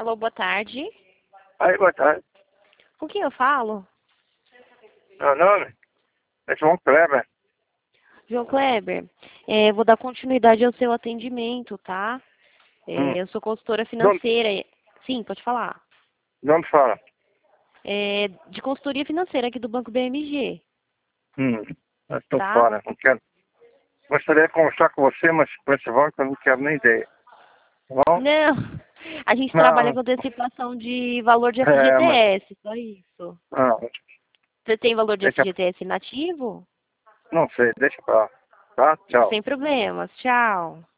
Alô, boa tarde. Aí, boa tarde. Com quem eu falo? Meu nome é João Kleber. João Kleber. Vou dar continuidade ao seu atendimento, tá? Eu sou consultora Não, financeira. Sim, pode falar. não me fala. De consultoria financeira aqui do Banco BMG, Eu estou tá? fora. Não quero. Gostaria de conversar com você, mas com esse banco eu não quero nem ideia. Tá bom? Não, a gente trabalha Não, com antecipação de valor de mas FGTS, só isso. não, Você tem valor de deixa, FGTS inativo? não sei, deixa pra lá. Tá? Tchau. Sem problemas. Tchau.